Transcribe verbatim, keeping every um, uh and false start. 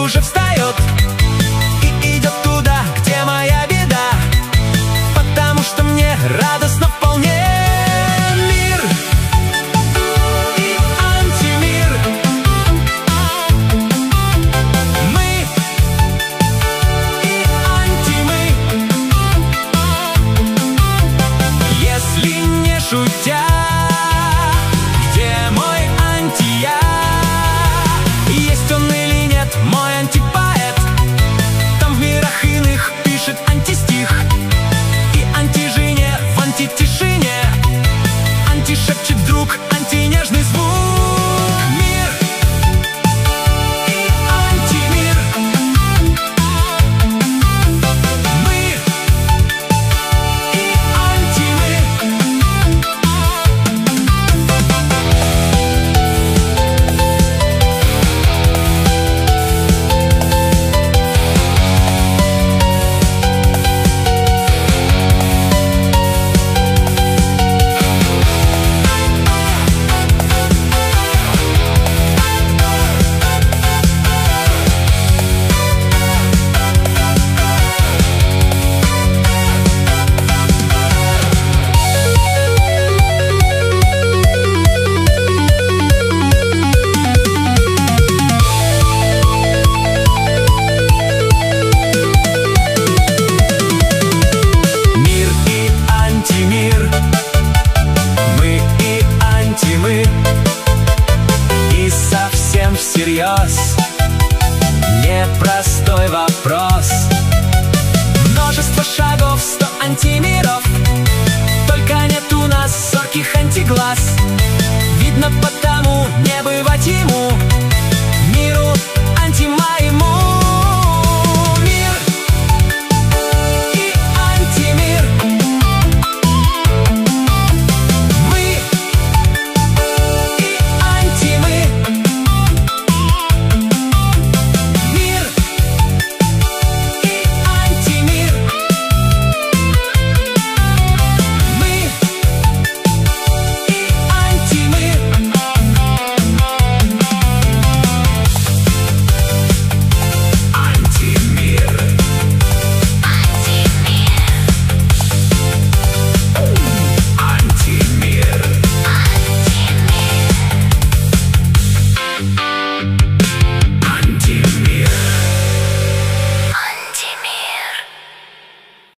уже встает и идет туда, где моя беда, потому что мне радостно вполне. Мир и антимир, мы и антимы. Если не шутя, где мой анти-я? Есть он или нет, мой антипоэт? Там в мирах иных пишет антистих, и антижине в антитишине антишепчет друг антинежный звук. Мир и антимир, мы и антимы. И совсем всерьез непростой вопрос. Множество шагов, сто антимиров.